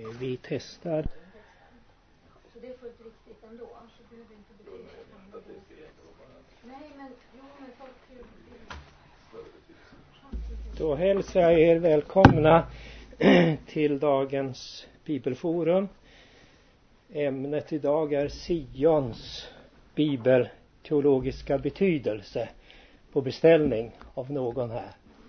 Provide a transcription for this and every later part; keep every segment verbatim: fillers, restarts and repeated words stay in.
Vi testar. Så det är fullt riktigt ändå. Så behöver vi inte betyda. Nej, men jo, men folk... Då hälsar jag er välkomna till dagens bibelforum. Ämnet idag är Sions bibelteologiska betydelse på beställning av någon här.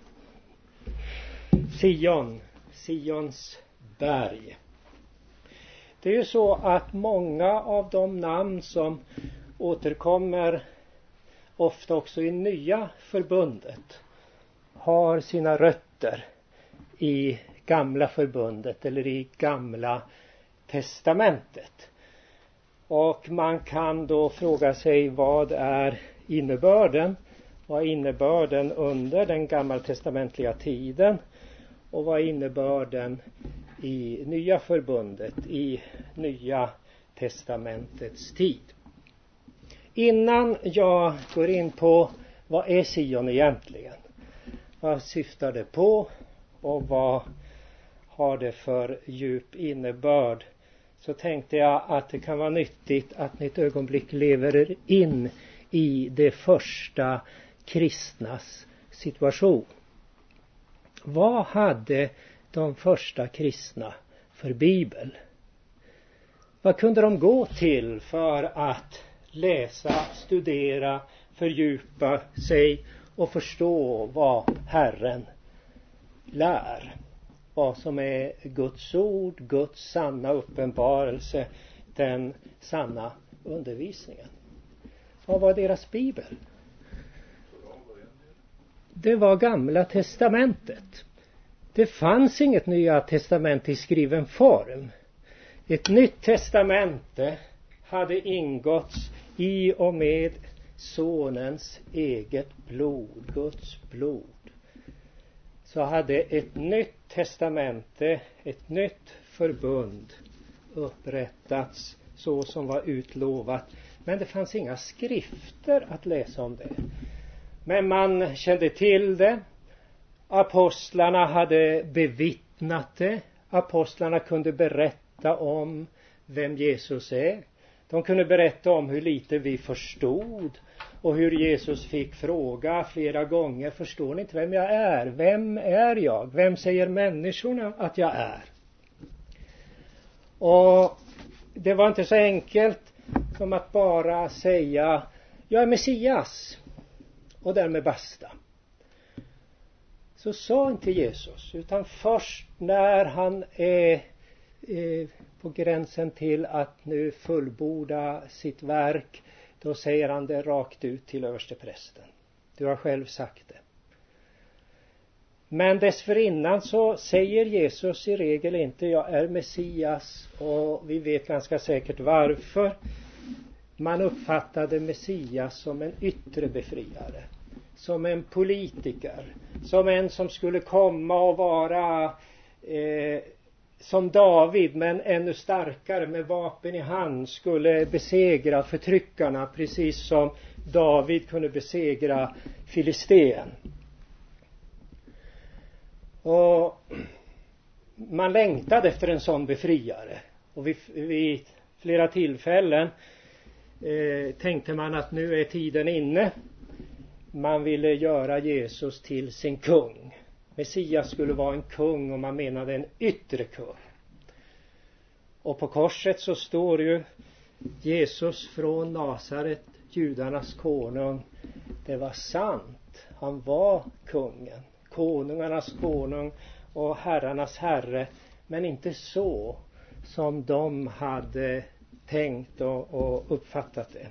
Sion, Sions berg. Det är ju så att många av de namn som återkommer ofta också i nya förbundet har sina rötter i gamla förbundet eller i gamla testamentet. Och man kan då fråga sig, vad är innebörden? Vad är innebörden under den gammaltestamentliga tiden? Och vad är innebörden i nya förbundet, i nya testamentets tid? Innan jag går in på vad är Sion egentligen? Vad syftar det på? Och vad har det för djup innebörd? Så tänkte jag att det kan vara nyttigt att ni ett ögonblick lever in i det första kristnas situation. Vad hade de första kristna för bibel? Vad kunde de gå till för att läsa, studera, fördjupa sig och förstå vad Herren lär? Vad som är Guds ord, Guds sanna uppenbarelse, den sanna undervisningen. Vad var deras bibel? Det var Gamla testamentet. Det fanns inget Nya testament i skriven form. Ett nytt testamente hade ingåtts i och med sonens eget blod, Guds blod. Så hade ett nytt testamente, ett nytt förbund upprättats så som var utlovat. Men det fanns inga skrifter att läsa om det. Men man kände till det. Apostlarna hade bevittnat det. Apostlarna kunde berätta om vem Jesus är. De kunde berätta om hur lite vi förstod. Och hur Jesus fick fråga flera gånger: förstår ni inte vem jag är? Vem är jag? Vem säger människorna att jag är? Och det var inte så enkelt som att bara säga: jag är Messias. Och därmed basta. Så sa inte Jesus, utan först när han är eh, på gränsen till att nu fullborda sitt verk, då säger han det rakt ut till översteprästen. Du har själv sagt det. Men dessförinnan så säger Jesus i regel inte: jag är Messias. Och vi vet ganska säkert varför. Man uppfattade Messias som en yttre befriare, som en politiker, som en som skulle komma och vara eh, som David, men ännu starkare, med vapen i hand, skulle besegra förtryckarna, precis som David kunde besegra Filisteen. Och man längtade efter en sån befriare. Och vid, vid flera tillfällen eh, tänkte man att nu är tiden inne. Man ville göra Jesus till sin kung. Messias skulle vara en kung, och man menade en yttre kung. Och på korset så står ju Jesus från Nasaret, judarnas konung. Det var sant. Han var kungen, konungarnas konung och herrarnas herre. Men inte så som de hade tänkt och, och uppfattat det.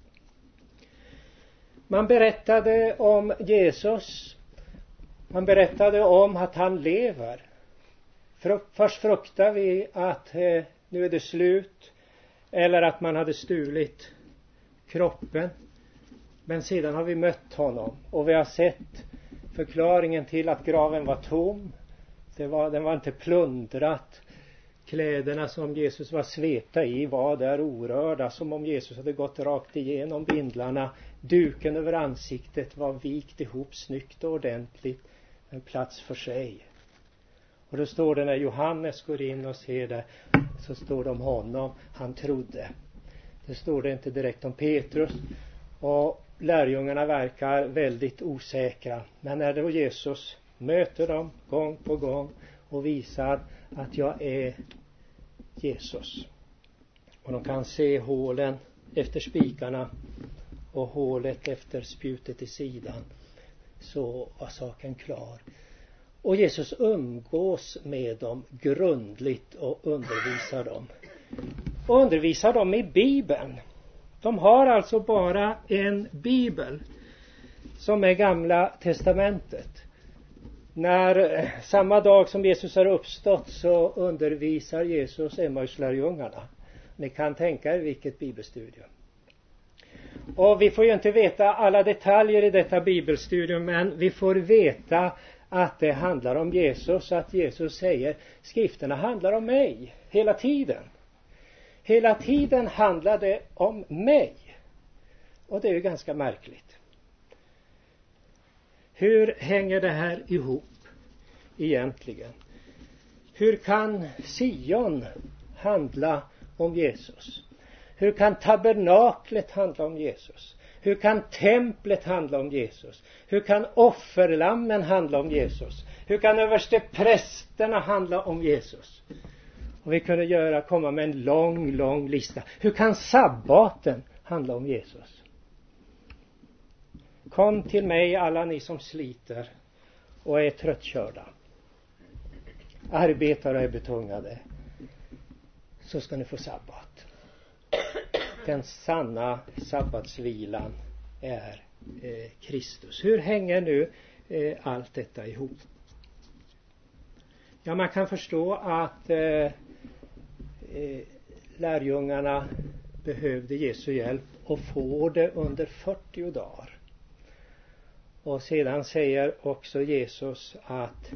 Man berättade om Jesus. Man berättade om att han lever. Först fruktar vi att eh, nu är det slut. Eller att man hade stulit kroppen. Men sedan har vi mött honom. Och vi har sett förklaringen till att graven var tom. Det var, den var inte plundrat. Kläderna som Jesus var svepta i var där orörda, som om Jesus hade gått rakt igenom bindlarna. Duken över ansiktet var vikt ihop snyggt och ordentligt, en plats för sig. Och då står det, när Johannes går in och ser det, så står det om honom, han trodde. Det står det inte direkt om Petrus. Och lärjungarna verkar väldigt osäkra. Men när då Jesus möter dem gång på gång och visar att jag är Jesus. Och de kan se hålen efter spikarna och hålet efter spjutet i sidan, så var saken klar. Och Jesus umgås med dem grundligt och undervisar dem. Och undervisar dem i Bibeln. De har alltså bara en bibel som är Gamla testamentet. När samma dag som Jesus har uppstått så undervisar Jesus Emmauslärjungarna. Ni kan tänka er vilket bibelstudium. Och vi får ju inte veta alla detaljer i detta bibelstudium, men vi får veta att det handlar om Jesus. Att Jesus säger, skrifterna handlar om mig hela tiden. Hela tiden handlar det om mig. Och det är ju ganska märkligt. Hur hänger det här ihop egentligen? Hur kan Sion handla om Jesus? Hur kan tabernaklet handla om Jesus? Hur kan templet handla om Jesus? Hur kan offerlammen handla om Jesus? Hur kan överste prästerna handla om Jesus? Och vi kunde göra, komma med en lång, lång lista. Hur kan sabbaten handla om Jesus? Kom till mig alla ni som sliter och är tröttkörda. Arbetar och är betungade. Så ska ni få sabbat. Den sanna sabbatsvilan är eh, Kristus. Hur hänger nu eh, allt detta ihop? Ja, man kan förstå att eh, eh, lärjungarna behövde Jesu hjälp och får det under fyrtio dagar. Och sedan säger också Jesus att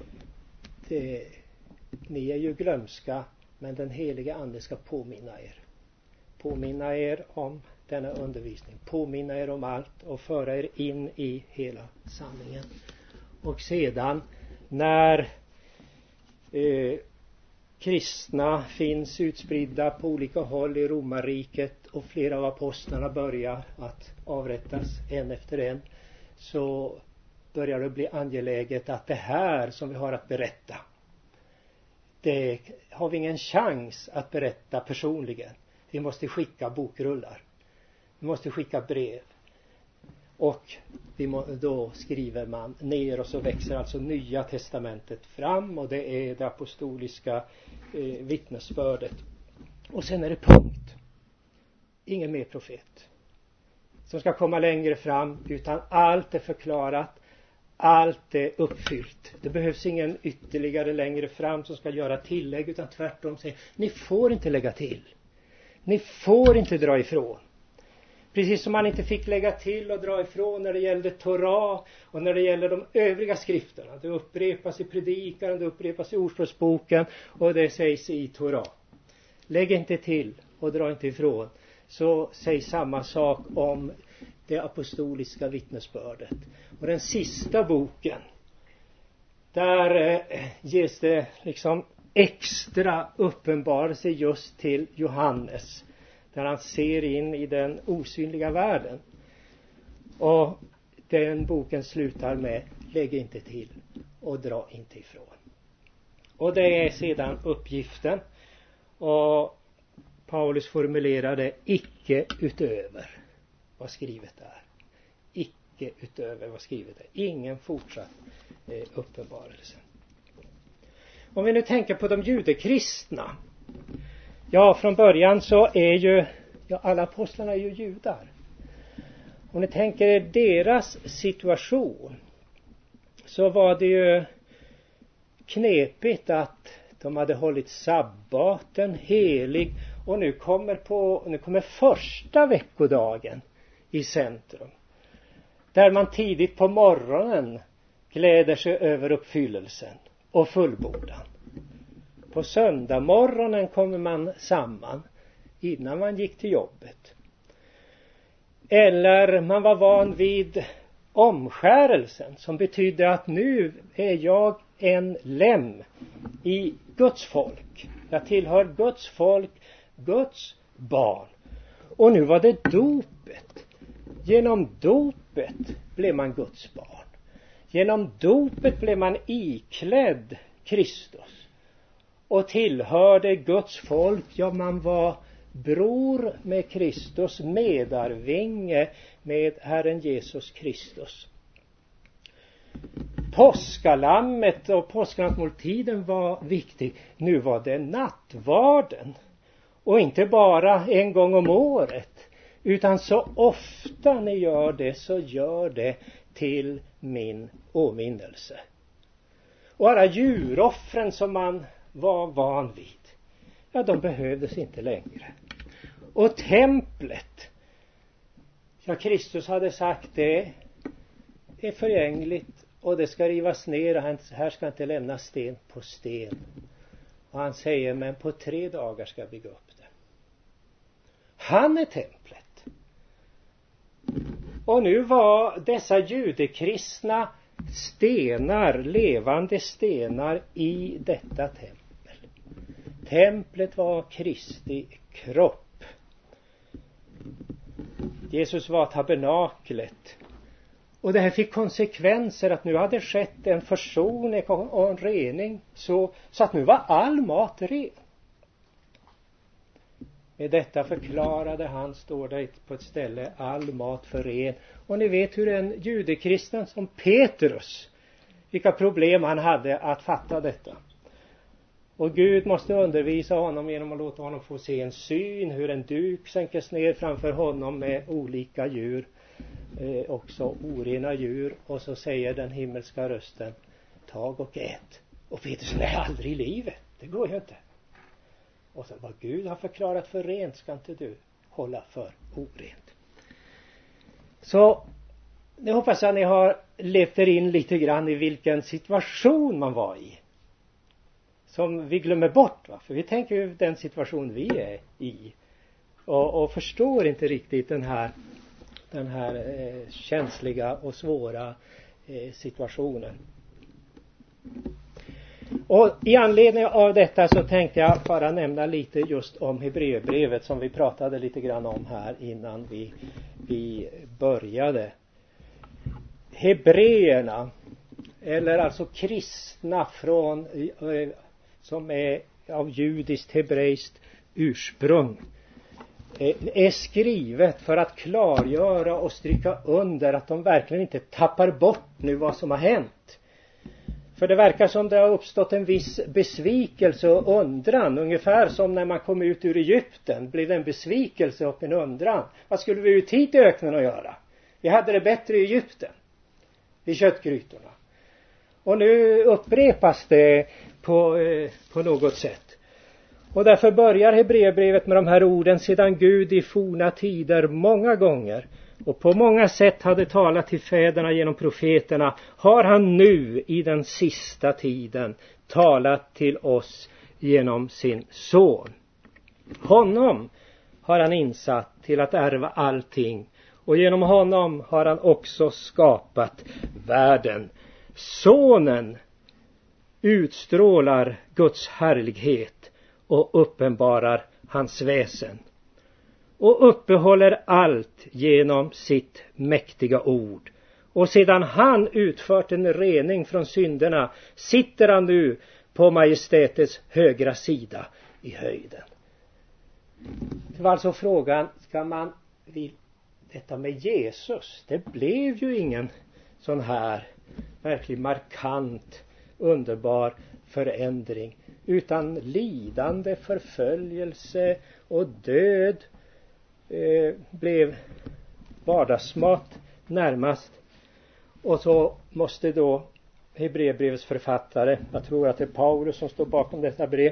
det, ni är ju glömska, men den heliga ande ska påminna er. Påminna er om denna undervisning. Påminna er om allt och föra er in i hela sanningen. Och sedan när eh, kristna finns utspridda på olika håll i romarriket och flera av apostlarna börjar att avrättas en efter en, så börjar det bli angeläget att det här som vi har att berätta, det har vi ingen chans att berätta personligen. Vi måste skicka bokrullar. Vi måste skicka brev. Och vi må, då skriver man ner, och så växer alltså Nya testamentet fram, och det är det apostoliska eh, vittnesbördet. Och sen är det punkt. Ingen mer profet som ska komma längre fram, utan allt är förklarat, allt är uppfyllt. Det behövs ingen ytterligare längre fram som ska göra tillägg, utan tvärtom säger, ni får inte lägga till. Ni får inte dra ifrån. Precis som man inte fick lägga till och dra ifrån när det gällde Torah och när det gäller de övriga skrifterna. Det upprepas i predikaren, det upprepas i ordspråksboken och det sägs i Torah. Lägg inte till och dra inte ifrån. Så sägs samma sak om det apostoliska vittnesbördet. Och den sista boken, där eh, ges det liksom extra uppenbarelse just till Johannes, där han ser in i den osynliga världen. Och den boken slutar med lägg inte till och dra inte ifrån. Och det är sedan uppgiften, och Paulus formulerade icke utöver vad skrivet är. Icke utöver vad skrivet är. Ingen fortsatt eh, uppenbarelse. Om vi nu tänker på de judekristna. Ja, från början så är ju ja, alla apostlarna är ju judar. Om ni tänker er deras situation, så var det ju knepigt att de hade hållit sabbaten helig, och nu kommer på nu kommer första veckodagen i centrum, där man tidigt på morgonen gläder sig över uppfyllelsen och fullbordan. På söndag morgonen kommer man samman innan man gick till jobbet. Eller man var van vid omskärelsen, som betydde att nu är jag en lem i Guds folk. Jag tillhör Guds folk, Guds barn. Och nu var det dopet. Genom dopet blev man Guds barn. Genom dopet blev man iklädd Kristus och tillhörde Guds folk. Ja, man var bror med Kristus, medarvinge med Herren Jesus Kristus. Påskalammet och påsknattmåltiden var viktig. Nu var det nattvarden. Och inte bara en gång om året, utan så ofta ni gör det, så gör det till min åminnelse. Och alla djuroffren som man var van vid, ja, de behövdes inte längre. Och templet, ja, Kristus hade sagt det är förgängligt och det ska rivas ner och här ska inte lämnas sten på sten. Och han säger, men på tre dagar ska jag bygga upp det. Han är templet. Och nu var dessa judekristna stenar, levande stenar i detta tempel. Templet var Kristi kropp. Jesus var tabernaklet. Och det här fick konsekvenser, att nu hade skett en försoning och en rening så, så att nu var all mat ren. Med detta förklarade han, står det på ett ställe, all mat för ren. Och ni vet hur en judekristen som Petrus, vilka problem han hade att fatta detta. Och Gud måste undervisa honom genom att låta honom få se en syn, hur en duk sänks ner framför honom med olika djur, eh, också orena djur. Och så säger den himmelska rösten, tag och ät. Och Petrus, nej, aldrig i livet, det går ju inte. Och så, vad Gud har förklarat för rent ska inte du hålla för orent. Så nu hoppas jag ni har levt er in lite grann i vilken situation man var i. Som vi glömmer bort, va? För vi tänker ju den situation vi är i. Och, och förstår inte riktigt den här, den här eh, känsliga och svåra eh, situationen. Och i anledning av detta så tänkte jag bara nämna lite just om Hebreerbrevet som vi pratade lite grann om här innan vi, vi började. Hebreerna, eller alltså kristna från, som är av judiskt hebreiskt ursprung, är skrivet för att klargöra och stryka under att de verkligen inte tappar bort nu vad som har hänt. För det verkar som det har uppstått en viss besvikelse och undran. Ungefär som när man kom ut ur Egypten blev det en besvikelse och en undran. Vad skulle vi ut hit i öknen att göra? Vi hade det bättre i Egypten. Vid köttgrytorna. Och nu upprepas det på, eh, på något sätt. Och därför börjar Hebreerbrevet med de här orden: sedan Gud i forna tider många gånger och på många sätt hade talat till fäderna genom profeterna, har han nu i den sista tiden talat till oss genom sin son. Honom har han insatt till att ärva allting, och genom honom har han också skapat världen. Sonen utstrålar Guds härlighet och uppenbarar hans väsen och uppehåller allt genom sitt mäktiga ord. Och sedan han utfört en rening från synderna sitter han nu på majestätets högra sida i höjden. Det var alltså frågan, ska man vid detta med Jesus, det blev ju ingen sån här verkligen markant, underbar förändring, utan lidande, förföljelse och död eh, blev vardagsmat närmast. Och så måste då Hebreerbrevets författare, jag tror att det är Paulus som står bakom detta brev,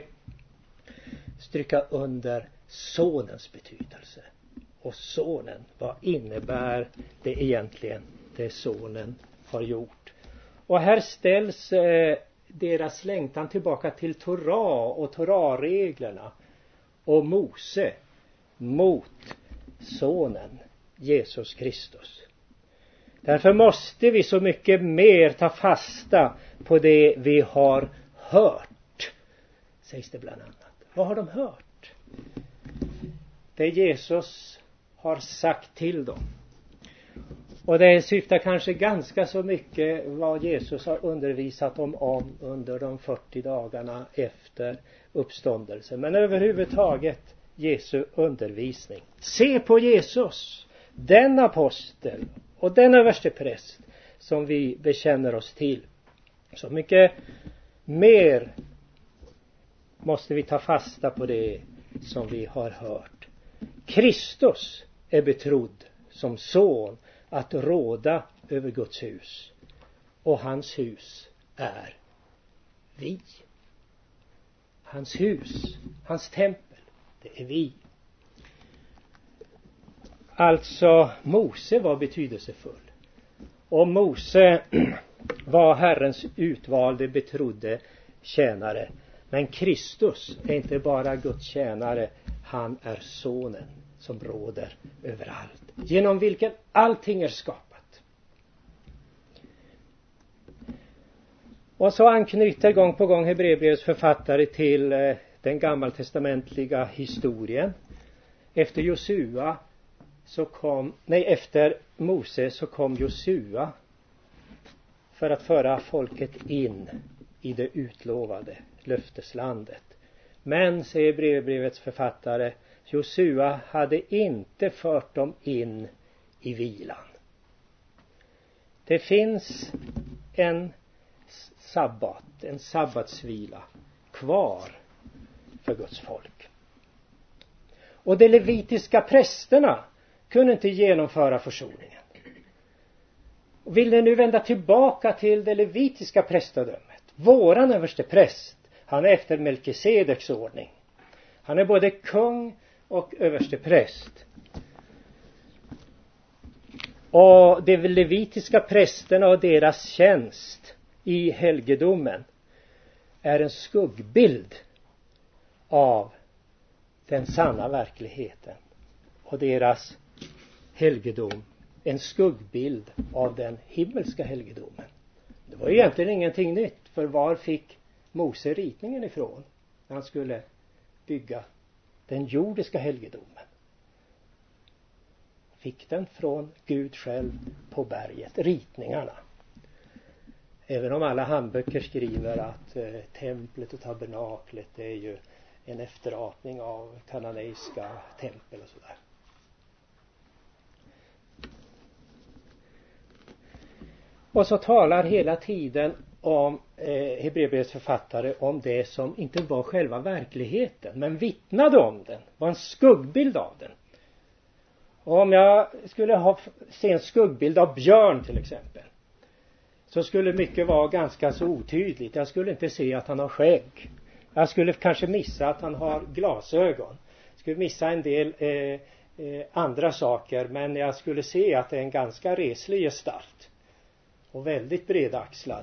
stryka under sonens betydelse. Och sonen, vad innebär det egentligen, det sonen har gjort? Och här ställs eh, deras längtan tillbaka till Torah och Torah-reglerna och Mose mot sonen Jesus Kristus. Därför måste vi så mycket mer ta fasta på det vi har hört, sägs det bland annat. Vad har de hört? Det Jesus har sagt till dem. Och det syftar kanske ganska så mycket vad Jesus har undervisat dem om under de fyrtio dagarna efter uppståndelsen. Men överhuvudtaget Jesu undervisning. Se på Jesus, den apostel och den överstepräst som vi bekänner oss till. Så mycket mer måste vi ta fasta på det som vi har hört. Kristus är betrodd som son att råda över Guds hus. Och hans hus är vi. Hans hus, hans tempel, det är vi. Alltså Mose var betydelsefull. Och Mose var Herrens utvalde betrodde tjänare. Men Kristus är inte bara Guds tjänare, han är sonen som råder överallt, genom vilken allting är skapat. Och så anknyter gång på gång Hebreerbrevets författare till eh, den gammaltestamentliga historien. Efter Josua så kom, nej efter Mose så kom Josua för att föra folket in i det utlovade löfteslandet. Men, säger Hebreerbrevets författare, Josua hade inte fört dem in i vilan. Det finns en sabbat, en sabbatsvila kvar för Guds folk. Och de levitiska prästerna kunde inte genomföra försoningen. Och vill ni nu vända tillbaka till det levitiska prästadömet? Våran överste präst, han är efter Melkisedeks ordning. Han är både kung och överste präst. Och de levitiska prästerna och deras tjänst i helgedomen är en skuggbild av den sanna verkligheten. Och deras helgedom en skuggbild av den himmelska helgedomen. Det var egentligen ingenting nytt, för var fick Mose ritningen ifrån när han skulle bygga den jordiska helgedomen? Fick den från Gud själv på berget, ritningarna. Även om alla handböcker skriver att eh, templet och tabernaklet är ju en efterapning av kananeiska tempel och sådär. Och så talar hela tiden om eh, Hebreerbrevets författare om det som inte var själva verkligheten, men vittnade om den, var en skuggbild av den. Och om jag skulle ha, se en skuggbild av björn till exempel, så skulle mycket vara ganska så otydligt. Jag skulle inte se att han har skägg. Jag skulle kanske missa att han har glasögon. Jag skulle missa en del eh, eh, andra saker, men jag skulle se att det är en ganska reslig gestalt. Och väldigt bredaxlad.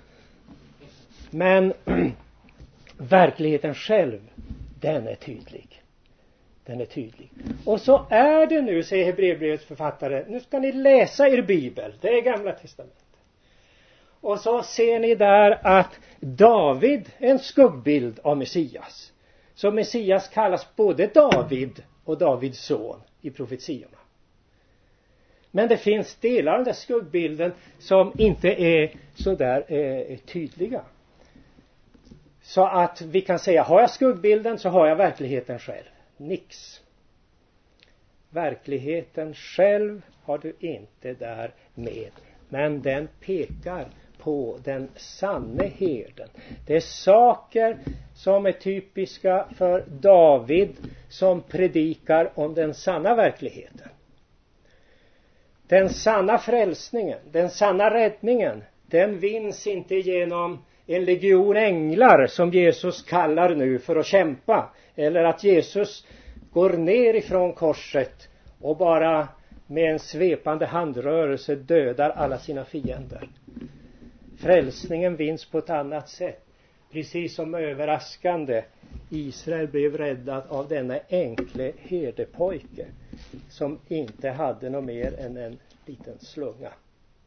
Men verkligheten själv, den är tydlig. Den är tydlig. Och så är det nu, säger Hebreerbrevets författare, nu ska ni läsa er bibel. Det är Gamla testamentet. Och så ser ni där att David är en skuggbild av Messias. Så Messias kallas både David och Davids son i profetiorna. Men det finns delar av den där skuggbilden som inte är så där eh, tydliga. Så att vi kan säga, har jag skuggbilden så har jag verkligheten själv. Nix. Verkligheten själv har du inte där med. Men den pekar på den sanne herden. Det är saker som är typiska för David som predikar om den sanna verkligheten. Den sanna frälsningen, den sanna räddningen, den vinns inte genom en legion änglar som Jesus kallar nu för att kämpa. Eller att Jesus går ner ifrån korset och bara med en svepande handrörelse dödar alla sina fiender. Frälsningen vinns på ett annat sätt. Precis som överraskande Israel blev räddad av denna enkle herdepojke som inte hade något mer än en liten slunga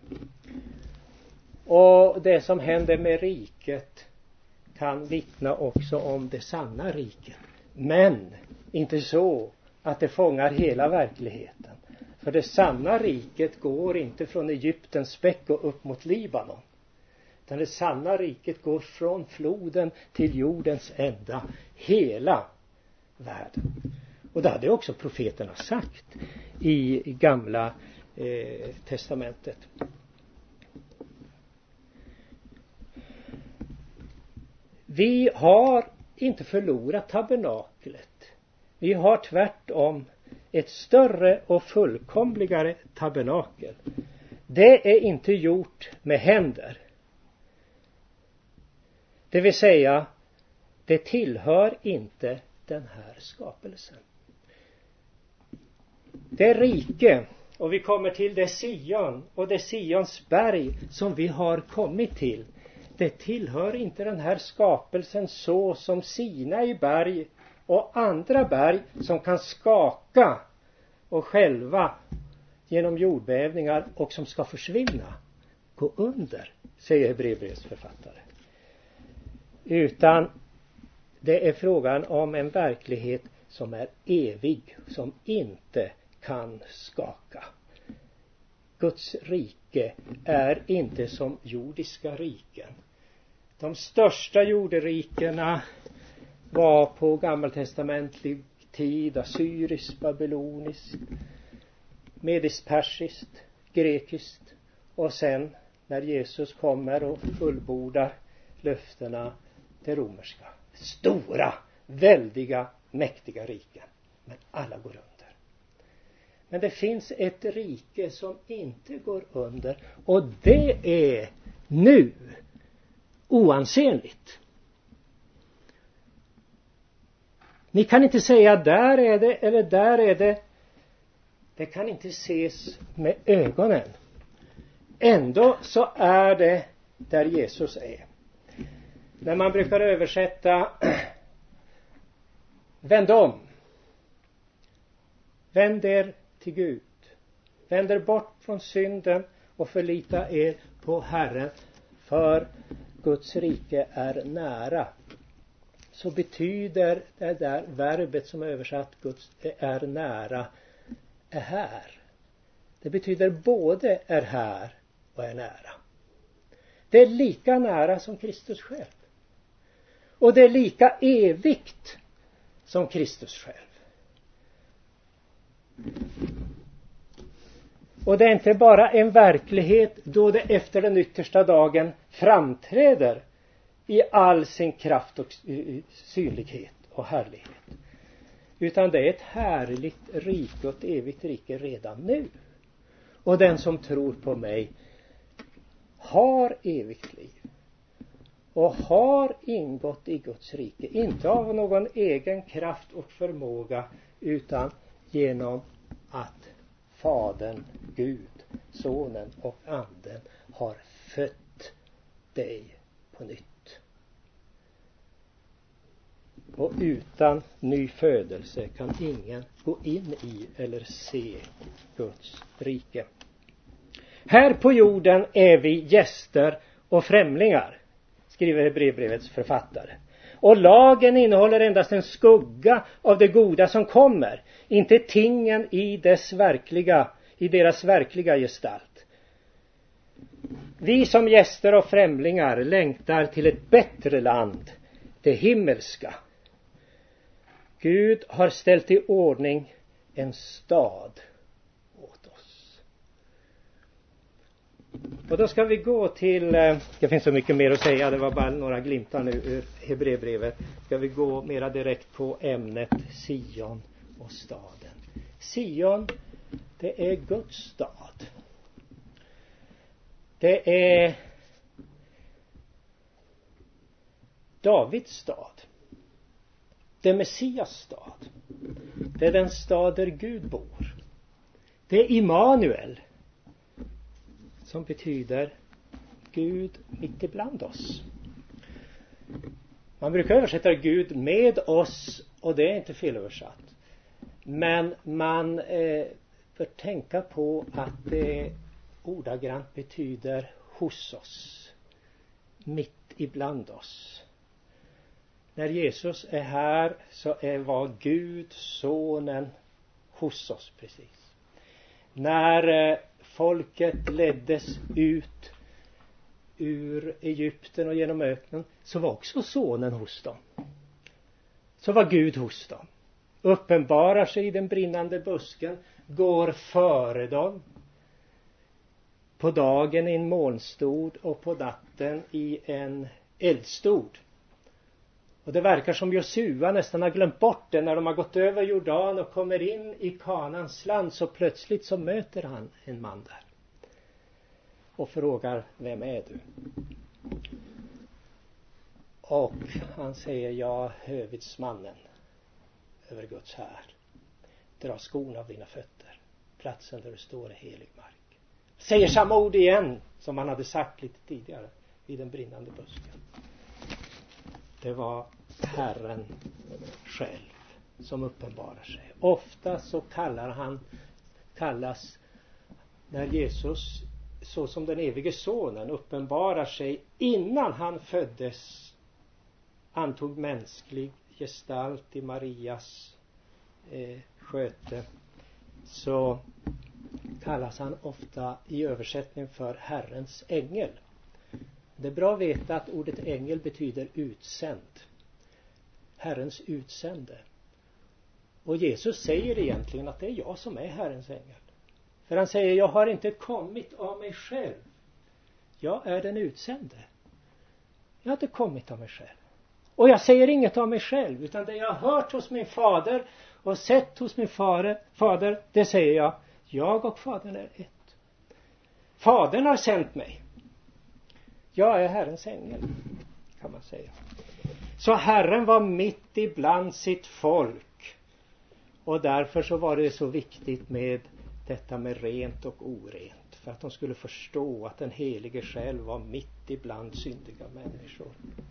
Och det som händer med riket kan vittna också om det sanna riket. Men inte så att det fångar hela verkligheten. För det sanna riket går inte från Egyptens späck och upp mot Libanon. Utan det sanna riket går från floden till jordens ända. Hela världen. Och det hade också profeterna sagt i gamla eh, testamentet. Vi har inte förlorat tabernaklet. Vi har tvärtom ett större och fullkomligare tabernakel. Det är inte gjort med händer. Det vill säga, det tillhör inte den här skapelsen. Det rike, och vi kommer till det Sion och det Sions berg som vi har kommit till. Det tillhör inte den här skapelsen så som Sinai berg och andra berg som kan skaka och själva genom jordbävningar och som ska försvinna, gå under, säger Hebreerbrevets författare. Utan det är frågan om en verklighet som är evig, som inte kan skaka. Guds rike är inte som jordiska riken. De största jorderikena var på gammaltestamentlig tid assyriskt, babyloniskt, medispersiskt, grekiskt, och sen när Jesus kommer och fullbordar löftena, det romerska. Stora, väldiga, mäktiga riken. Men alla går under. Men det finns ett rike som inte går under, och det är nu oansenligt. Ni kan inte säga där är det eller där är det. Det kan inte ses med ögonen. Ändå så är det där Jesus är. När man brukar översätta vänd om. Vänd er till Gud. Vänd er bort från synden och förlita er på Herren, för Guds rike är nära. Så betyder det där verbet som är översatt Guds är nära är här. Det betyder både är här och är nära. Det är lika nära som Kristus själv. Och det är lika evigt som Kristus själv. Och det är inte bara en verklighet då det efter den yttersta dagen framträder i all sin kraft och synlighet och härlighet. Utan det är ett härligt rike och ett evigt rike redan nu. Och den som tror på mig har evigt liv. Och har ingått i Guds rike. Inte av någon egen kraft och förmåga, utan genom att Fadern, Gud, Sonen och Anden har fött dig på nytt. Och utan ny födelse kan ingen gå in i eller se Guds rike. Här på jorden är vi gäster och främlingar, skriver Hebreerbrevets författare. Och lagen innehåller endast en skugga av det goda som kommer, inte tingen i dess verkliga, i deras verkliga gestalt. Vi som gäster och främlingar längtar till ett bättre land, det himmelska. Gud har ställt i ordning en stad åt oss. Och då ska vi gå till, det finns så mycket mer att säga, det var bara några glimtar nu ur Hebreerbrevet. Ska vi gå mera direkt på ämnet Sion och staden. Sion, det är Guds stad. Det är Davids stad. Det är Messias stad. Det är den stad där Gud bor. Det är Immanuel, som betyder Gud mitt ibland oss. Man brukar översätta Gud med oss, och det är inte fel översatt. Men man eh, bör tänka på att det ordagrant betyder hos oss, mitt ibland oss. När Jesus är här så är var Gud, sonen, hos oss precis. När folket leddes ut ur Egypten och genom öknen så var också sonen hos dem. Så var Gud hos dem. Uppenbarar sig i den brinnande busken, går före dem. På dagen i en molnstod och på natten i en eldstod. Och det verkar som Josua nästan har glömt bort det. När de har gått över Jordan och kommer in i Kanans land, så plötsligt så möter han en man där. Och frågar, vem är du? Och han säger, jag är hövitsmannen över Guds här. Dra skorna av dina fötter. Platsen där du står är helig mark. Säger samma ord igen som han hade sagt lite tidigare vid den brinnande busken. Det var Herren själv som uppenbarar sig. Ofta så kallar han, kallas när Jesus så som den evige sonen uppenbarar sig innan han föddes, antog mänsklig gestalt i Marias eh, sköte, så kallas han ofta i översättning för Herrens ängel. Det är bra att veta att ordet ängel betyder utsänd. Herrens utsände. Och Jesus säger egentligen att det är jag som är Herrens ängel. För han säger, jag har inte kommit av mig själv. Jag är den utsände. Jag har inte kommit av mig själv. Och jag säger inget av mig själv, utan det jag har hört hos min fader och sett hos min fader, fader, det säger jag. Jag och fadern är ett. Fadern har sänt mig. Jag är Herrens ängel, kan man säga. Så Herren var mitt ibland sitt folk. Och därför så var det så viktigt med detta med rent och orent. För att de skulle förstå att den helige själv var mitt ibland syndiga människor.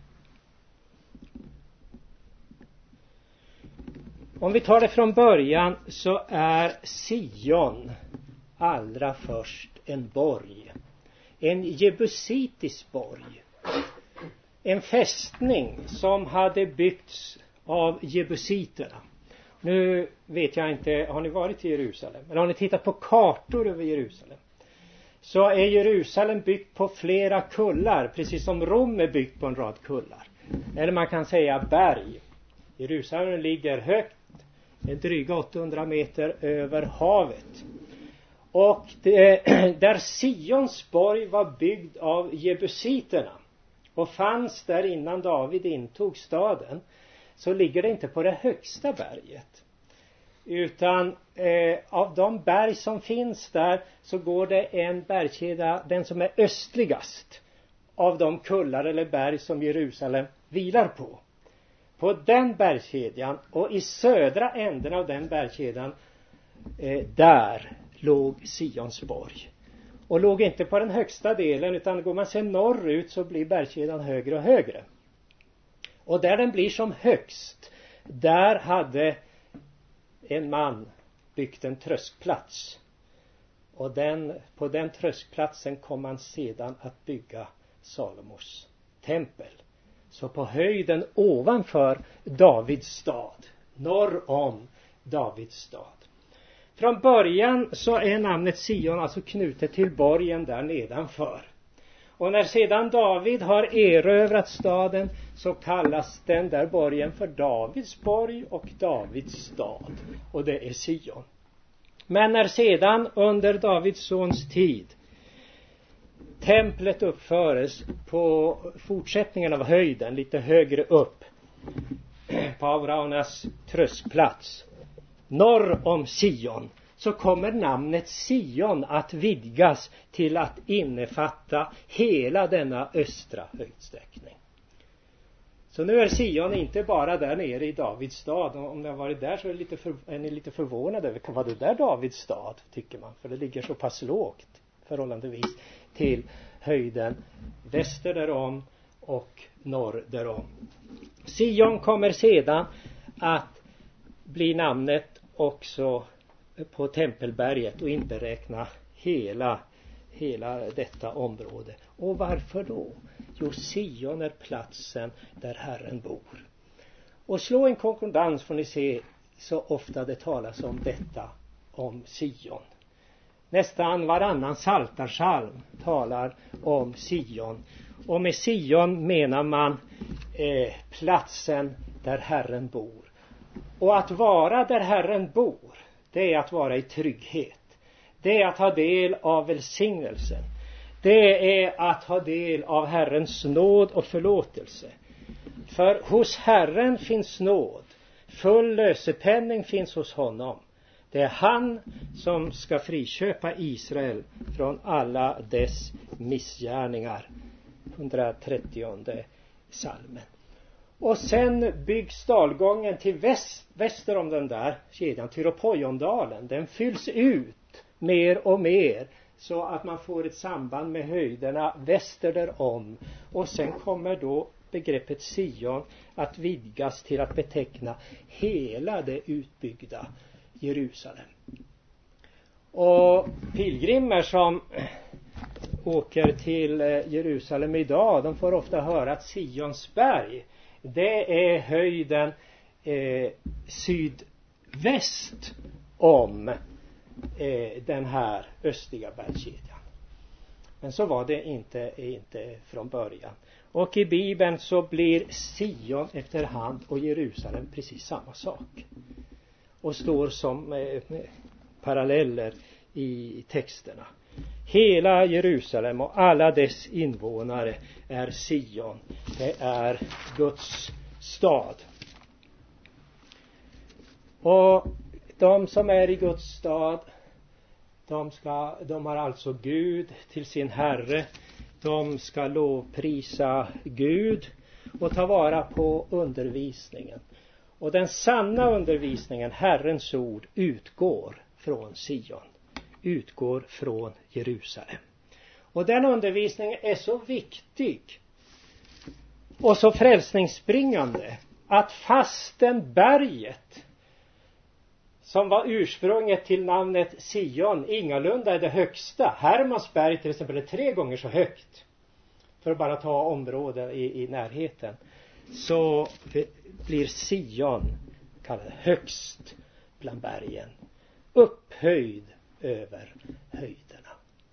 Om vi tar det från början så är Sion allra först en borg. En jebusitisk borg. En fästning som hade byggts av jebusiterna. Nu vet jag inte, har ni varit i Jerusalem? Men har ni tittat på kartor över Jerusalem? Så är Jerusalem byggt på flera kullar. Precis som Rom är byggt på en rad kullar. Eller man kan säga berg. Jerusalem ligger högt. En dryga åttahundra meter över havet. Och det, där Sions borg var byggd av jebusiterna och fanns där innan David intog staden, så ligger det inte på det högsta berget. Utan eh, av de berg som finns där så går det en bergskedja, den som är östligast av de kullar eller berg som Jerusalem vilar på. På den bergskedjan och i södra änden av den bergskedjan eh, där låg Sions borg. Och låg inte på den högsta delen, utan går man sen norrut så blir bergskedjan högre och högre. Och där den blir som högst, där hade en man byggt en tröskplats. Och den, på den tröskplatsen kom man sedan att bygga Salomos tempel. Så på höjden ovanför Davids stad, norr om Davids stad. Från början så är namnet Sion alltså knutet till borgen där nedanför. Och när sedan David har erövrat staden så kallas den där borgen för Davids borg och Davids stad. Och det är Sion. Men när sedan under Davids sons tid templet uppföres på fortsättningen av höjden lite högre upp på Avraunas tröskplats norr om Sion, så kommer namnet Sion att vidgas till att innefatta hela denna östra höjdsträckning. Så nu är Sion inte bara där nere i Davids stad. Om det har varit där så är, lite för, är ni lite förvånade över, vad det där Davids stad, tycker man, för det ligger så pass lågt förhållandevis till höjden väster därom och norr därom. Sion kommer sedan att bli namnet också på Tempelberget och inte räkna hela hela detta område. Och varför då? Jo, Sion är platsen där Herren bor. Och slå en konkordans får ni se så ofta det talas om detta, om Sion. Nästan varannan psaltarpsalm talar om Sion. Och med Sion menar man eh, platsen där Herren bor. Och att vara där Herren bor, det är att vara i trygghet. Det är att ha del av välsignelsen. Det är att ha del av Herrens nåd och förlåtelse. För hos Herren finns nåd. Full lösepenning finns hos honom. Det är han som ska friköpa Israel från alla dess missgärningar. hundratrettionde salmen. Och sen byggs dalgången till väst, väster om den där kedjan, Tyropojondalen. Den fylls ut mer och mer så att man får ett samband med höjderna väster därom. Och sen kommer då begreppet Sion att vidgas till att beteckna hela det utbyggda Jerusalem. Och pilgrimer som åker till Jerusalem idag, de får ofta höra att Sionsberg, det är höjden eh, sydväst om eh, den här östliga bergskedjan. Men så var det inte, inte från början. Och i Bibeln så blir Sion efterhand och Jerusalem precis samma sak. Och står som eh, paralleller i texterna. Hela Jerusalem och alla dess invånare är Sion. Det är Guds stad. Och de som är i Guds stad, de, ska, de har alltså Gud till sin Herre. De ska lovprisa Gud och ta vara på undervisningen. Och den sanna undervisningen, Herrens ord, utgår från Sion. Utgår från Jerusalem. Och den undervisningen är så viktig och så frälsningsbringande att fastän berget som var ursprunget till namnet Sion ingalunda är det högsta. Hermansberg till exempel är tre gånger så högt, för att bara ta områden i, i närheten, så blir Sion kallad högst bland bergen, upphöjd över höjderna.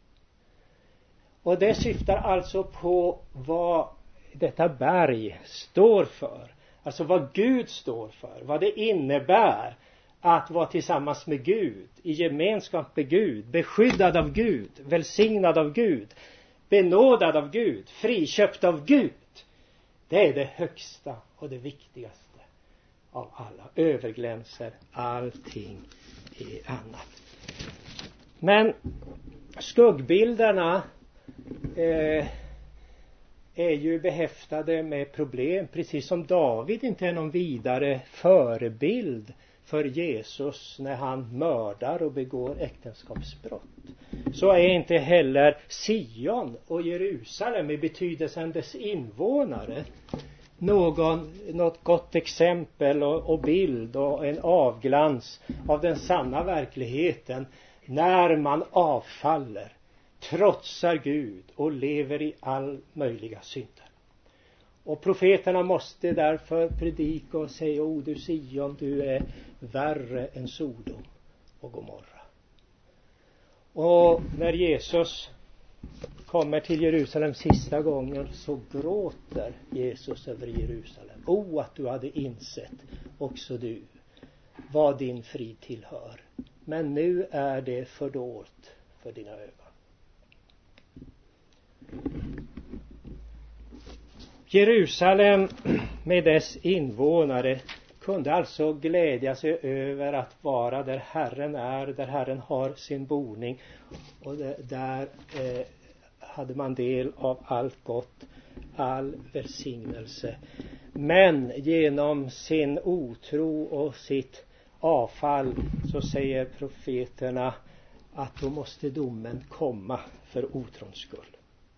Och det syftar alltså på vad detta berg står för, alltså vad Gud står för, vad det innebär att vara tillsammans med Gud, i gemenskap med Gud, beskyddad av Gud, välsignad av Gud, benådad av Gud, friköpt av Gud. Det är det högsta och det viktigaste av alla. Överglänser allting i annat. Men skuggbilderna eh, är ju behäftade med problem, precis som David inte är någon vidare förebild för Jesus när han mördar och begår äktenskapsbrott. Så är inte heller Sion och Jerusalem i betydelsen dess invånare någon, något gott exempel och, och bild och en avglans av den sanna verkligheten när man avfaller, trotsar Gud och lever i all möjliga synder. Och profeterna måste därför predika och säga: O du Sion, du är värre än Sodom och Gomorra. Och när Jesus kommer till Jerusalem sista gången så gråter Jesus över Jerusalem. O att du hade insett, också du, vad din frid tillhör. Men nu är det fördolt för dina ögon. Jerusalem med dess invånare kunde alltså glädja sig över att vara där Herren är, där Herren har sin boning, och där eh, hade man del av allt gott, all välsignelse. Men genom sin otro och sitt avfall så säger profeterna att då måste domen komma för otrons skull.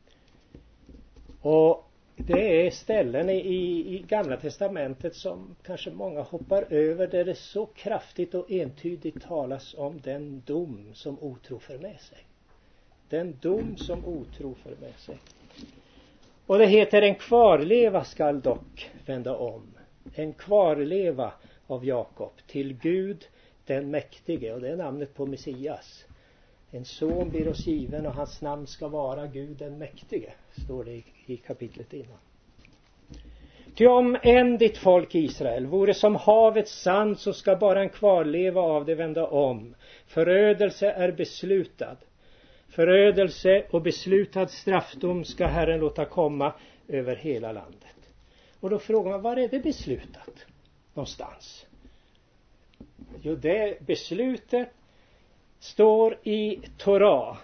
Och det är ställen i, i Gamla testamentet som kanske många hoppar över, där det så kraftigt och entydigt talas om den dom som otro för med sig. den dom som otro för med sig. Och det heter en kvarleva skall dock vända om. En kvarleva av Jakob till Gud den mäktige, och det är namnet på Messias. En son blir oss given och hans namn ska vara Gud den mäktige, står det i, i kapitlet innan. Ty om än ditt folk Israel vore som havets sand, så ska bara en kvarleva av det vända om. Förödelse är beslutad. Förödelse och beslutad straffdom ska Herren låta komma över hela landet. Och då frågar man, var är det beslutat någonstans? Jo, det beslutet står i Torah.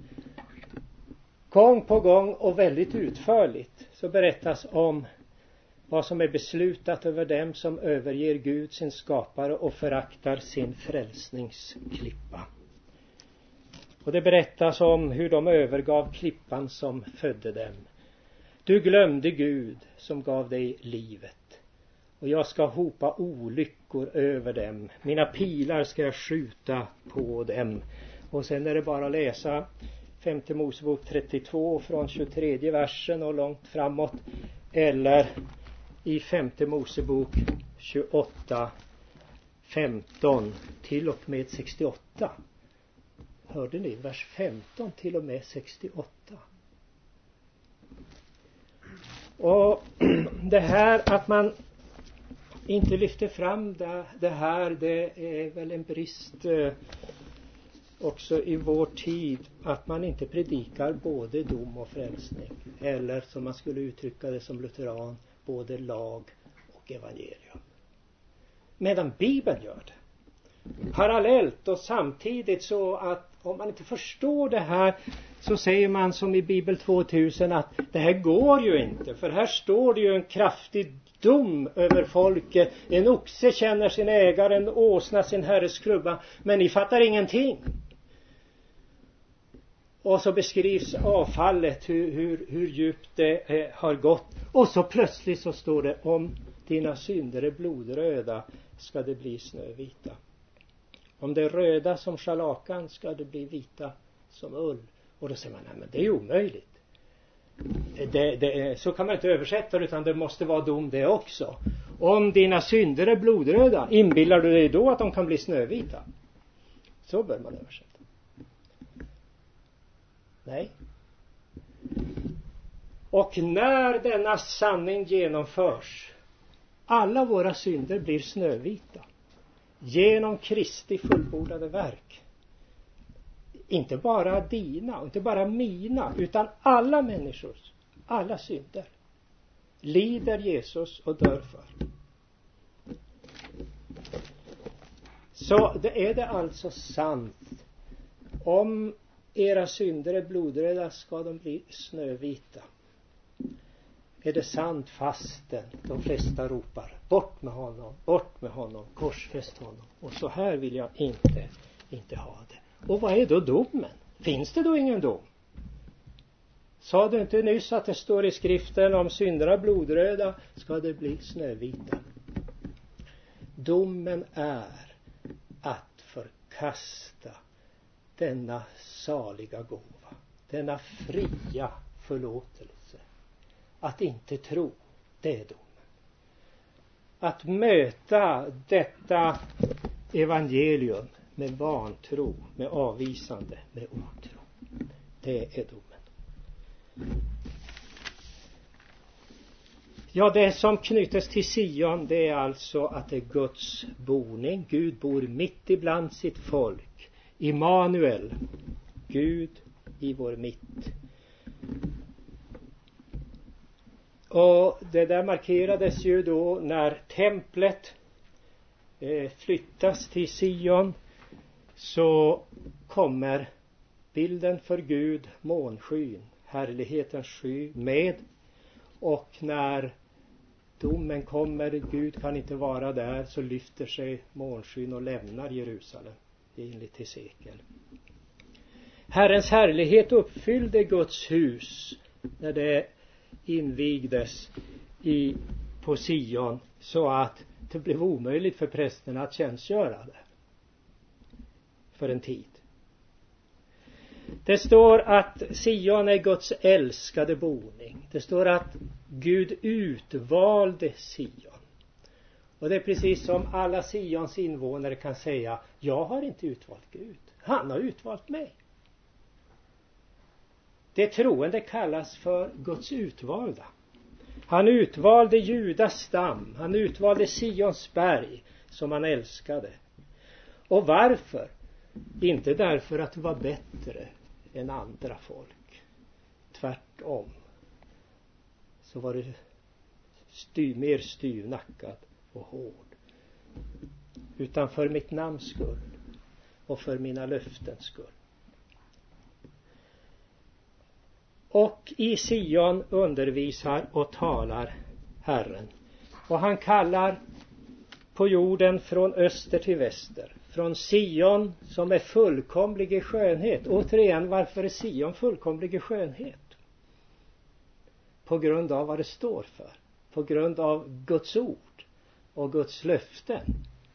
Gång på gång och väldigt utförligt så berättas om vad som är beslutat över dem som överger Gud sin skapare och föraktar sin frälsningsklippa. Och det berättas om hur de övergav klippan som födde dem. Du glömde Gud som gav dig livet, och jag ska hopa olyckor över dem. Mina pilar ska jag skjuta på dem. Och sen är det bara att läsa femte Mosebok trettiotvå från tjugotredje versen och långt framåt, eller i femte Mosebok tjugoåtta femton till och med sextioåtta. Hörde ni? Vers femton till och med sextioåtta. Och det här att man inte lyfter fram det, det här, det är väl en brist eh, också i vår tid, att man inte predikar både dom och frälsning, eller som man skulle uttrycka det som lutheran, både lag och evangelium. Medan Bibeln gör det parallellt och samtidigt, så att om man inte förstår det här, så säger man som i Bibel tvåtusen att det här går ju inte, för här står det ju en kraftig dom över folket. En oxe känner sin ägare, en åsna sin herres klubba, men ni fattar ingenting. Och så beskrivs avfallet, hur, hur, hur djupt det eh, har gått. Och så plötsligt så står det, om dina synder är blodröda ska det bli snövita. Om det är röda som scharlakan ska det bli vita som ull. Och då säger man, nej men det är omöjligt. Det, det, så kan man inte översätta det, utan det måste vara dom det också. Om dina synder är blodröda, inbillar du dig då att de kan bli snövita? Så bör man översätta. Nej. Och när denna sanning genomförs, alla våra synder blir snövita genom Kristi fullbordade verk. Inte bara dina, inte bara mina, utan alla människors, alla synder lider Jesus och dör för. Så det är det alltså sant. Om era synder är blodröda ska de bli snövita. Är det sant fasten? De flesta ropar, bort med honom, bort med honom, korsfäst honom. Och så här vill jag inte, inte ha det. Och vad är då domen? Finns det då ingen dom? Sa du inte nyss att det står i skriften, om synderna blodröda ska det bli snövita? Domen är att förkasta denna saliga gåva, denna fria förlåtelse. Att inte tro, det är domen. Att möta detta evangelium med vantro, med avvisande, med otro, det är domen. Ja, det som knytes till Sion, det är alltså att det är Guds boning. Gud bor mitt ibland sitt folk. Immanuel, Gud i vår mitt. Och det där markerades ju då när templet eh, flyttas till Sion, så kommer bilden för Gud, månskyn, härlighetens sky med. Och när domen kommer, Gud kan inte vara där, så lyfter sig månskyn och lämnar Jerusalem enligt Hesekiel. Herrens härlighet uppfyllde Guds hus när det invigdes i, på Sion, så att det blev omöjligt för prästerna att tjänstgöra där för en tid. Det står att Sion är Guds älskade boning. Det står att Gud utvalde Sion. Och det är precis som alla Sions invånare kan säga: jag har inte utvalt Gud. Han har utvalt mig. Det troende kallas för Guds utvalda. Han utvalde Judas stam. Han utvalde Sions berg som han älskade. Och varför? Inte därför att det var bättre än andra folk. Tvärtom. Så var det styr, mer styvnackad och hård. Utan för mitt namns skull. Och för mina löftens skull. Och i Sion undervisar och talar Herren. Och han kallar på jorden från öster till väster. Från Sion som är fullkomlig i skönhet. Återigen, varför är Sion fullkomlig i skönhet? På grund av vad det står för. På grund av Guds ord och Guds löften.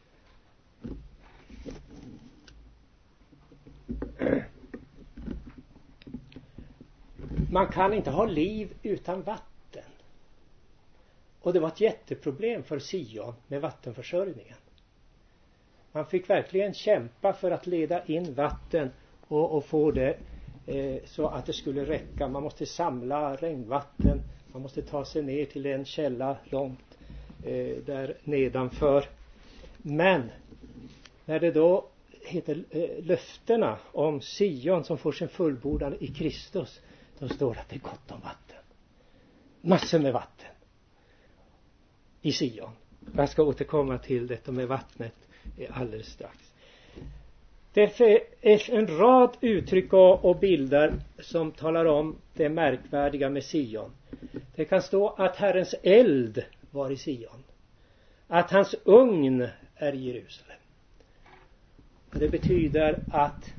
Man kan inte ha liv utan vatten. Och det var ett jätteproblem för Sion med vattenförsörjningen. Man fick verkligen kämpa för att leda in vatten och, och få det eh, så att det skulle räcka. Man måste samla regnvatten. Man måste ta sig ner till en källa långt eh, där nedanför. Men när det då heter eh, löftena om Sion som får sin fullbordan i Kristus, då står det att det är gott om vatten. Massor med vatten i Sion. Jag ska återkomma till detta med vattnet alldeles strax. Det är en rad uttryck och bilder som talar om det märkvärdiga med Sion. Det kan stå att Herrens eld var i Sion. Att hans ugn är i Jerusalem. Det betyder att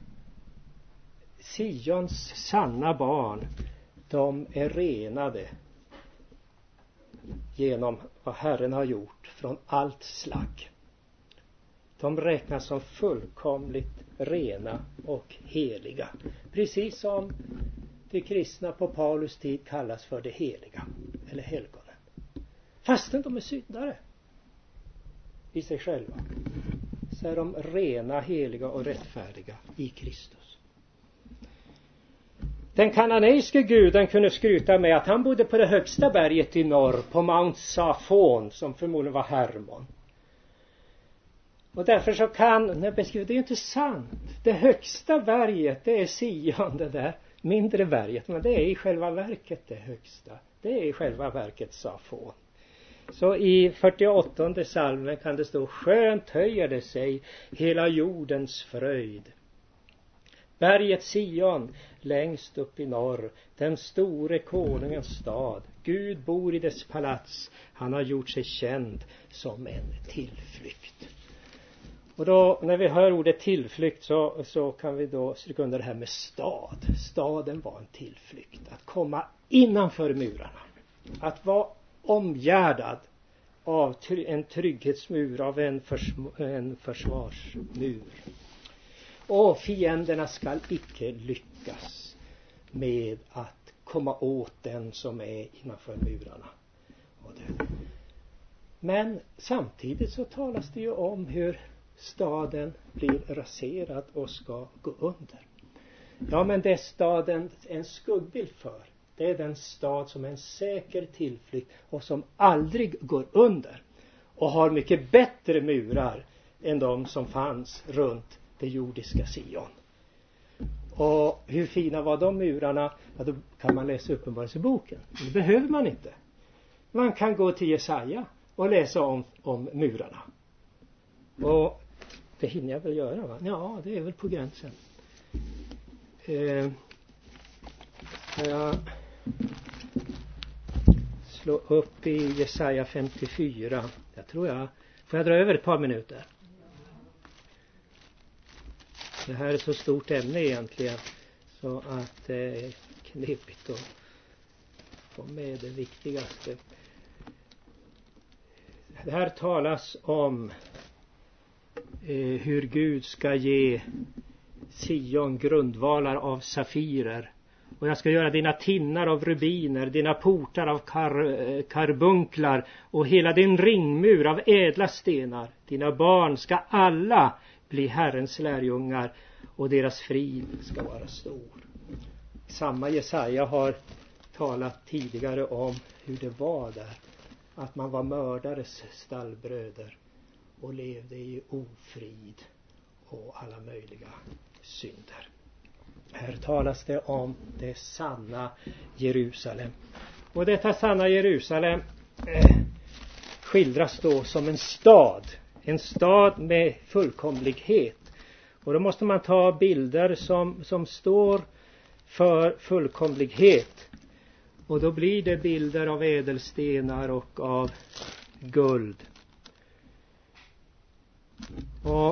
Sions sanna barn, de är renade genom vad Herren har gjort från allt slag. De räknas som fullkomligt rena och heliga. Precis som de kristna på Paulus tid kallas för det heliga eller helgonen. Fastän de är syndare i sig själva, så är de rena, heliga och rättfärdiga i Kristus. Den kananeiske guden kunde skryta med att han bodde på det högsta berget i norr, på Mount Safon, som förmodligen var Hermon. Och därför så kan, när jag beskriver, det är ju inte sant. Det högsta berget, det är Sion, det där mindre berget, men det är i själva verket det högsta. Det är i själva verket Safon. Så i fyrtioåttonde salmen kan det stå: skönt höjer det sig hela jordens fröjd. Berget Sion längst upp i norr, den store konungens stad. Gud bor i dess palats, han har gjort sig känd som en tillflykt. Och då när vi hör ordet tillflykt så, så kan vi då stryka under det här med stad. Staden var en tillflykt. Att komma innanför murarna. Att vara omgärdad av en trygghetsmur, av en, förs- en försvarsmur. Och fienderna ska icke lyckas med att komma åt den som är innanför murarna. Och det. Men samtidigt så talas det ju om hur staden blir raserad och ska gå under. Ja, men det är staden en skuggbild för. Det är den stad som är en säker tillflykt och som aldrig går under. Och har mycket bättre murar än de som fanns runt det jordiska Sion. Och hur fina var de murarna? Ja, då kan man läsa Uppenbarelseboken. Det behöver man inte. Man kan gå till Jesaja och läsa om, om murarna. Och det hinner jag väl göra, va? Ja, det är väl på gränsen. Eh, jag slå upp i Jesaja femtiofyra. Jag tror jag... Får jag dra över ett par minuter? Det här är så stort ämne egentligen, så att det är knepigt att få med det viktigaste. Det här talas om eh, hur Gud ska ge Sion grundvalar av safirer. Och jag ska göra dina tinnar av rubiner, dina portar av kar, karbunklar och hela din ringmur av ädla stenar. Dina barn ska alla bli Herrens lärjungar och deras frid ska vara stor. Samma Jesaja har talat tidigare om hur det var där. Att man var mördares stallbröder och levde i ofrid och alla möjliga synder. Här talas det om det sanna Jerusalem. Och detta sanna Jerusalem eh, skildras då som en stad. En stad med fullkomlighet. Och då måste man ta bilder som, som står för fullkomlighet. Och då blir det bilder av ädelstenar och av guld. Och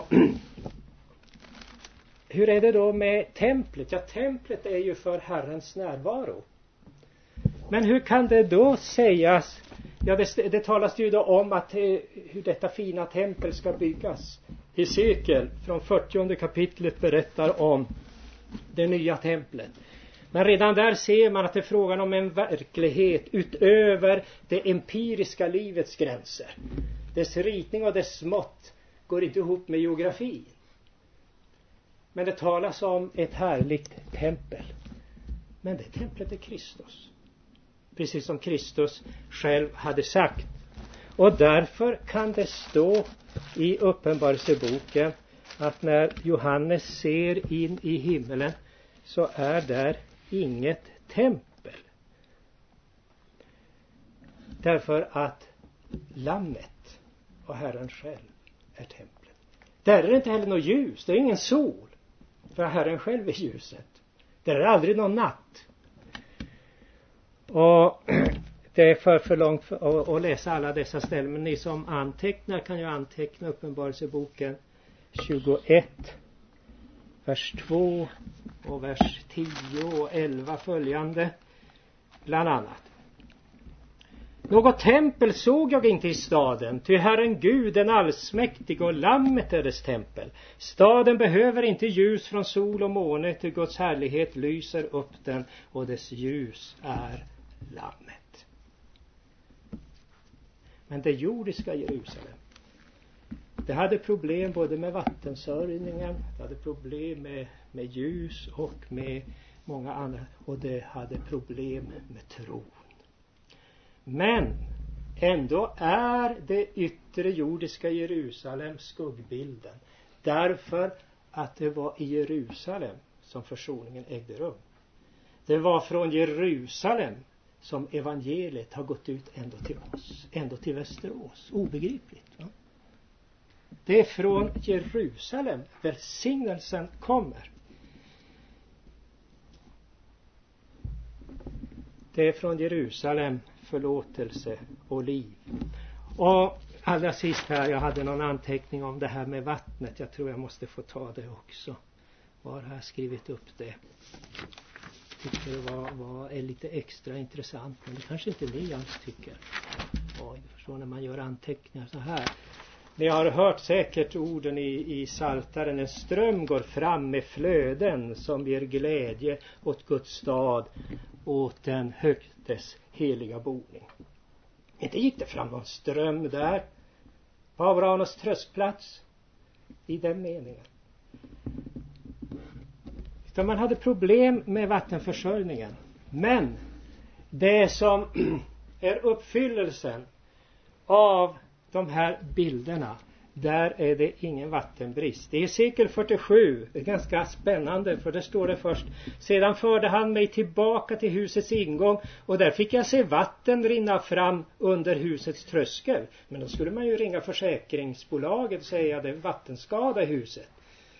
hur är det då med templet? Ja, templet är ju för Herrens närvaro. Men hur kan det då sägas? Ja, det, det talas ju då om att hur detta fina tempel ska byggas. Hesekiel från fyrtionde kapitlet berättar om det nya templet. Men redan där ser man att det är frågan om en verklighet utöver det empiriska livets gränser. Dess ritning och dess mått går inte ihop med geografi. Men det talas om ett härligt tempel. Men det templet är Kristus. Precis som Kristus själv hade sagt. Och därför kan det stå i Uppenbarelseboken att när Johannes ser in i himmelen så är där inget tempel. Därför att lammet och Herren själv är templet. Där är det inte heller något ljus. Det är ingen sol. För Herren själv är ljuset. Där är aldrig någon natt. Och det är för, för långt för att, att läsa alla dessa ställen. Men ni som antecknar kan ju anteckna Uppenbarelseboken tjugoett. Vers två och vers tio och elva följande. Bland annat. Något tempel såg jag inte i staden, ty Herren Gud den allsmäktige och lammet är dess tempel. Staden behöver inte ljus från sol och måne, ty Guds härlighet lyser upp den och dess ljus är lammet. Men det jordiska Jerusalem, det hade problem både med vattensörjningen, det hade problem med, med ljus och med många andra, och det hade problem med tron. Men ändå är det yttre jordiska Jerusalem skuggbilden. Därför att det var i Jerusalem som försoningen ägde rum. Det var från Jerusalem som evangeliet har gått ut ändå till oss. Ändå till Västerås. Obegripligt. Va? Det är från Jerusalem välsignelsen kommer. Det är från Jerusalem förlåtelse och liv. Och allra sist här, jag hade någon anteckning om det här med vattnet. Jag tror jag måste få ta det också. Var har jag skrivit upp det? Tycker det var, var är lite extra intressant. Men det kanske inte ni alls tycker. Oj, du förstår när man gör anteckningar så här. Ni har hört säkert orden i, i Saltaren. En ström går fram med flöden som ger glädje åt Guds stad, åt den högtes heliga boning. Inte gick det fram någon ström där på Abranos tröskplats i den meningen. Utan man hade problem med vattenförsörjningen. Men det som är uppfyllelsen av de här bilderna, där är det ingen vattenbrist. Det är Hesekiel fyrtiosju, det är ganska spännande, för det står det först: sedan förde han mig tillbaka till husets ingång, och där fick jag se vatten rinna fram under husets tröskel. Men då skulle man ju ringa försäkringsbolaget och säga att det är vattenskada i huset.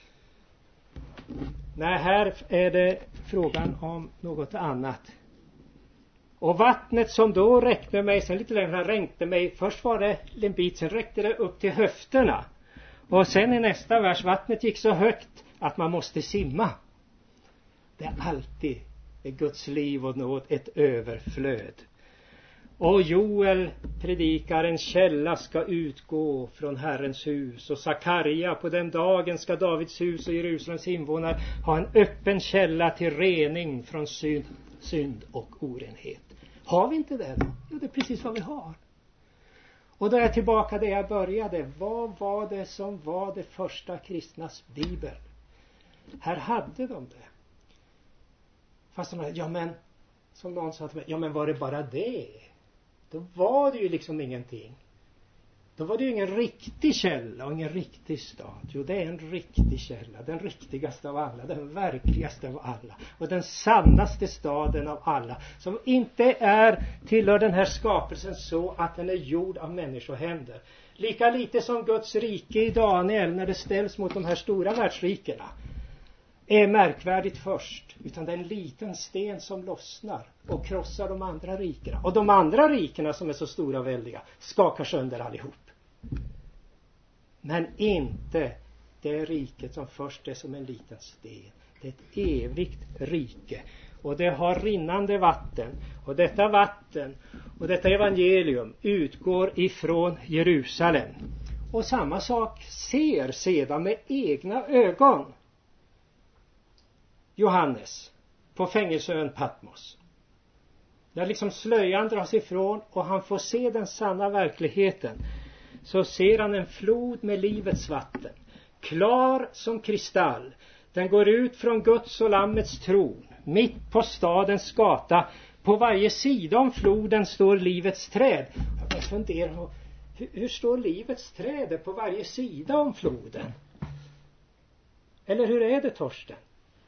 Nej, här är det frågan om något annat. Och vattnet som då räckte mig, sen lite längre räckte mig, först var det en bit, sen räckte det upp till höfterna. Och sen i nästa vers, vattnet gick så högt att man måste simma. Det är alltid i Guds liv och nåd ett överflöd. Och Joel predikar: en källa ska utgå från Herrens hus. Och Sakarja: på den dagen ska Davids hus och Jerusalems invånare ha en öppen källa till rening från synd, synd och orenhet. Har vi inte det då? Jo, det är precis vad vi har. Och då är jag tillbaka där jag började. Vad var det som var det första kristnas bibel? Här hade de det. Fast de ja men, som någon sa till mig, ja men var det bara det? Då var det ju liksom ingenting. Då var det ju ingen riktig källa och ingen riktig stad. Jo, det är en riktig källa. Den riktigaste av alla. Den verkligaste av alla. Och den sannaste staden av alla. Som inte är tillhör den här skapelsen så att den är gjord av människohänder. Lika lite som Guds rike i Daniel, när det ställs mot de här stora världsrikena, är märkvärdigt först. Utan det är en liten sten som lossnar och krossar de andra rikena. Och de andra rikena som är så stora och väldiga skakar sönder allihop. Men inte det riket som först är som en liten sten. Det är ett evigt rike. Och det har rinnande vatten. Och detta vatten och detta evangelium utgår ifrån Jerusalem. Och samma sak ser sedan med egna ögon Johannes på fängelseön Patmos. När liksom slöjan dras ifrån och han får se den sanna verkligheten, så ser han en flod med livets vatten, klar som kristall. Den går ut från Guds och Lammets tron, mitt på stadens gata. På varje sida om floden står livets träd. Jag funderar på, hur, hur står livets träd på varje sida om floden? Eller hur är det, Torsten?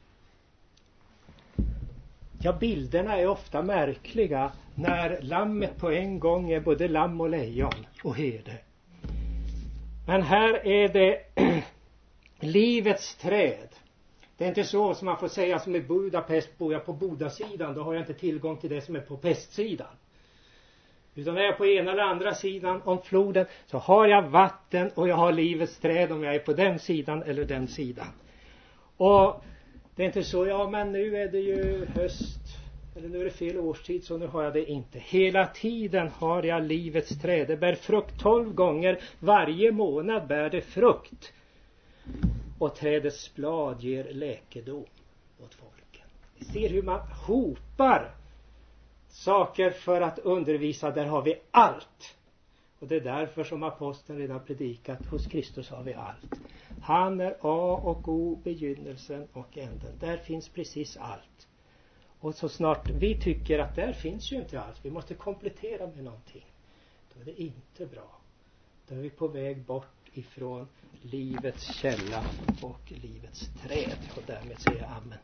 Ja, bilderna är ofta märkliga när lammet på en gång är både lamm och lejon och herde. Men här är det livets träd. Det är inte så som man får säga som i Budapest, bor jag på Bodasidan, då har jag inte tillgång till det som är på pestsidan. Utan är jag på ena eller andra sidan om floden, så har jag vatten och jag har livets träd om jag är på den sidan eller den sidan. Och det är inte så, ja men nu är det ju höst eller nu är det fel årstid så nu har jag det inte. Hela tiden har jag livets träd. Det bär frukt tolv gånger. Varje månad bär det frukt. Och trädets blad ger läkedom åt folken. Vi ser hur man hopar saker för att undervisa. Där har vi allt. Och det är därför som aposteln redan predikat. Hos Kristus har vi allt. Han är A och O, begynnelsen och änden. Där finns precis allt. Och så snart vi tycker att där finns ju inte allt. Vi måste komplettera med någonting. Då är det inte bra. Då är vi på väg bort ifrån livets källa och livets träd. Och därmed säger jag amen.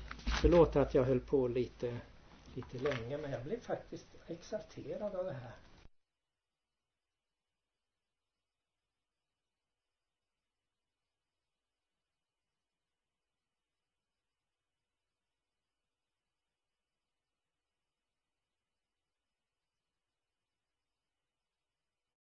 Förlåt att jag höll på lite, lite länge. Men jag blev faktiskt exalterad av det här.